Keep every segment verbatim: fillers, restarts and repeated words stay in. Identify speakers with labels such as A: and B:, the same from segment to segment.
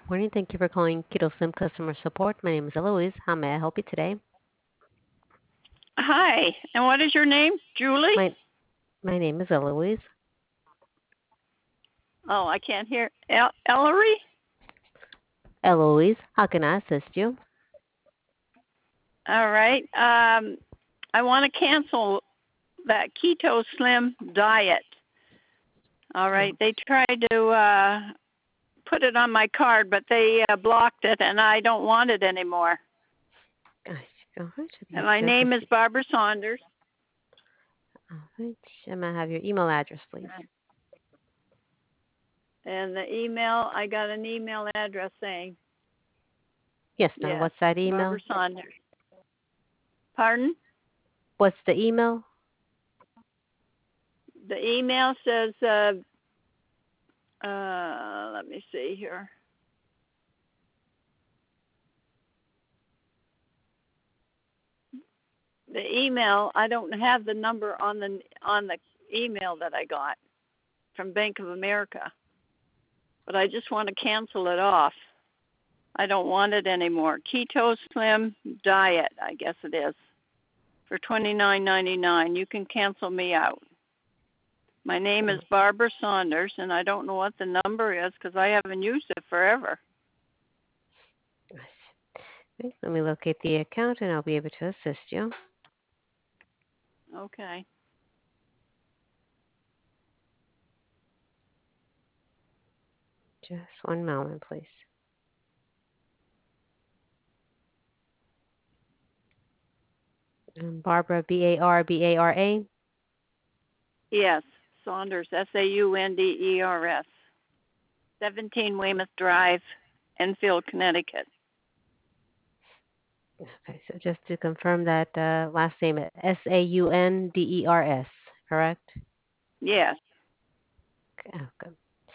A: Morning. Thank you for calling Keto Slim Customer Support. My name is Eloise. How may I help you today?
B: Hi, and what is your name? Julie?
A: My my name is Eloise.
B: Oh, I can't hear. El- Ellery?
A: Eloise, how can I assist you?
B: All right. Um, I want to cancel that Keto Slim diet. All
A: Oh,
B: right. They tried to uh, put it on my card, but they uh, blocked it, and I don't want it anymore.
A: gosh. All right.
B: And
A: Let's
B: my
A: see if
B: name is
A: we-
B: Barbara Saunders.
A: all right. May I have your email address, please?
B: And the email, I got an email address saying,
A: Yes, ma'am.
B: yes,
A: What's that
B: Barbara
A: email?
B: Saunders. Pardon?
A: What's the email?
B: The email says, uh, uh, let me see here. The email, I don't have the number on the on the email that I got from Bank of America, but I just want to cancel it off. I don't want it anymore. Keto Slim Diet, I guess it is, for twenty-nine ninety-nine. You can cancel me out. My name is
A: Oh,
B: Barbara Saunders, and I don't know what the number is because I haven't used it forever.
A: gosh. Okay, let me locate the account, and I'll be able to assist you.
B: Okay.
A: Just one moment, please. Um, Barbara, B A R B A R A.
B: Yes, Saunders, S A U N D E R S, seventeen Weymouth Drive, Enfield, Connecticut.
A: Okay, so just to confirm that uh, last name, S A U N D E R S, correct?
B: Yes.
A: Okay, okay.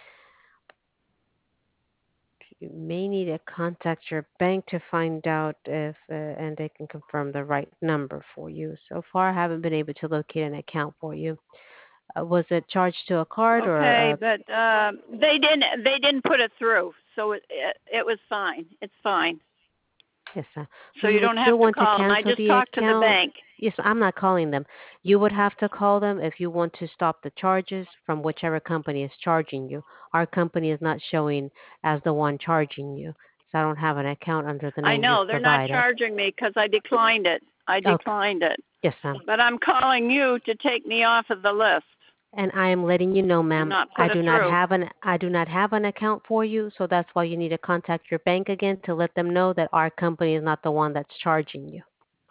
A: You may need to contact your bank to find out if, uh, and they can confirm the right number for you. So far, I haven't been able to locate an account for you. Uh, was it charged to a card or?
B: Okay,
A: Uh,
B: but um, they didn't they didn't put it through, so it, it it was fine. It's fine.
A: yes, sir.
B: So
A: So
B: you
A: you would
B: don't
A: still
B: have to
A: want to
B: call them. I
A: cancel
B: just
A: the
B: talked to the
A: account?
B: bank.
A: Yes, I'm not calling them. You would have to call them if you want to stop the charges from whichever company is charging you. Our company is not showing as the one charging you, so I don't have an account under the
B: I
A: name you've
B: know they're not
A: provided.
B: charging me because I declined it. I
A: Okay.
B: declined it.
A: Yes, ma'am.
B: But I'm calling you to take me off of the list
A: And I am letting you know,
B: and
A: ma'am,
B: not
A: I
B: put it
A: do not
B: through.
A: have an I do not have an account for you, so that's why you need to contact your bank again to let them know that our company is not the one that's charging you.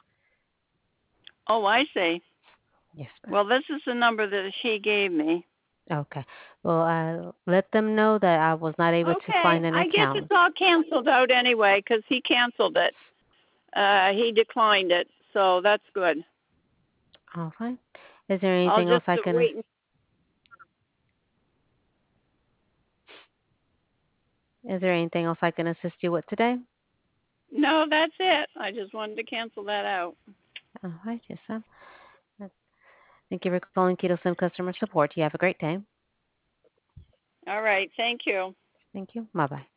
B: Oh, I see.
A: Yes, ma'am.
B: Well, this is the number that she gave me.
A: Okay. Well, uh, let them know that I was not able to
B: Okay,
A: find an
B: I guess it's
A: account.
B: all canceled out anyway because he canceled it. Uh, he declined it, so that's good.
A: All right. Is there
B: I'll
A: anything else
B: just
A: I can
B: wait.
A: is there anything else I can assist you with today?
B: No, that's it. I just wanted to cancel that out.
A: All right. Yes, ma'am. Thank you for calling Keto Slim Customer Support. You have a great day.
B: All right. Thank you.
A: Thank you. Bye bye.